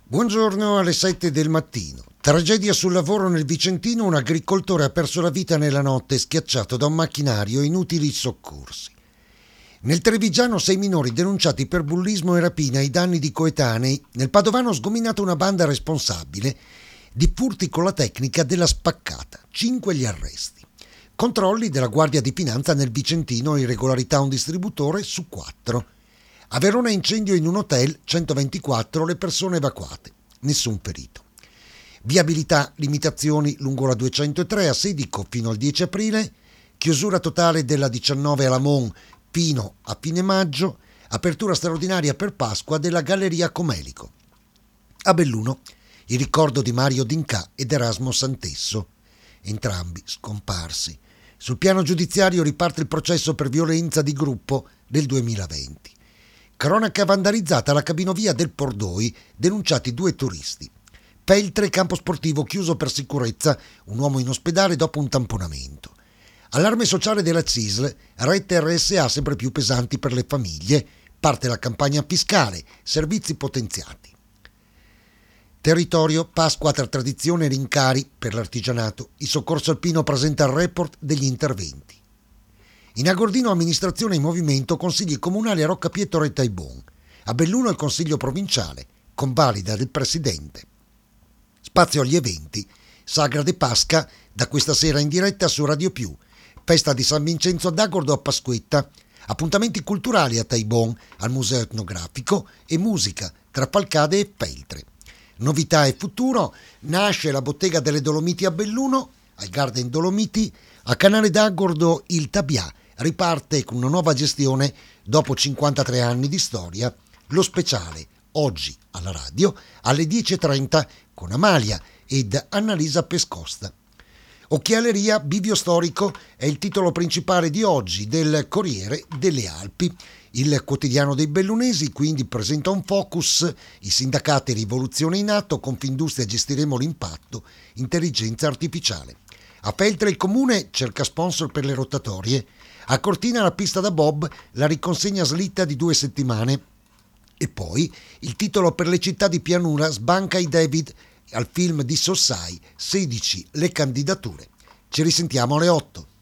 Buongiorno alle 7 del mattino. Tragedia sul lavoro nel Vicentino, un agricoltore ha perso la vita nella notte schiacciato da un macchinario e inutili soccorsi. Nel Trevigiano 6 minori denunciati per bullismo e rapina ai danni di coetanei. Nel Padovano sgominata una banda responsabile di furti con la tecnica della spaccata. 5 gli arresti. Controlli della Guardia di Finanza nel Vicentino, irregolarità un distributore su 4. A Verona incendio in un hotel, 124 le persone evacuate, nessun ferito. Viabilità, limitazioni lungo la 203 a Sedico fino al 10 aprile, chiusura totale della 19 alla Mon fino a fine maggio, apertura straordinaria per Pasqua della Galleria Comelico. A Belluno il ricordo di Mario D'Inca ed Erasmo Santesso, entrambi scomparsi. Sul piano giudiziario riparte il processo per violenza di gruppo del 2020. Cronaca vandalizzata alla cabinovia del Pordoi, denunciati 2 turisti. Feltre, campo sportivo chiuso per sicurezza, un uomo in ospedale dopo un tamponamento. Allarme sociale della CISL, rette RSA sempre più pesanti per le famiglie, parte la campagna fiscale, servizi potenziati. Territorio, Pasqua tra tradizione e rincari per l'artigianato, il soccorso alpino presenta il report degli interventi. In Agordino amministrazione in movimento, consigli comunali a Roccapietro e Taibon. A Belluno il consiglio provinciale, convalida del presidente. Spazio agli eventi, Sagra de Pasca, da questa sera in diretta su Radio Più. Festa di San Vincenzo ad Agordo a Pasquetta. Appuntamenti culturali a Taibon, al Museo Etnografico e musica tra Falcade e Feltre. Novità e futuro, nasce la Bottega delle Dolomiti a Belluno, al Garden Dolomiti, a Canale d'Agordo il Tabià. Riparte con una nuova gestione dopo 53 anni di storia, lo speciale oggi alla radio alle 10.30 con Amalia ed Annalisa Pescosta. Occhialeria Bivio Storico è il titolo principale di oggi del Corriere delle Alpi. Il quotidiano dei bellunesi quindi presenta un focus, i sindacati rivoluzione in atto, Confindustria gestiremo l'impatto, intelligenza artificiale. A Feltre il comune cerca sponsor per le rotatorie. A Cortina la pista da bob, la riconsegna slitta di 2 settimane. E poi il titolo per le città di pianura, sbanca i David al film di Sossai, 16 le candidature. Ci risentiamo alle 8.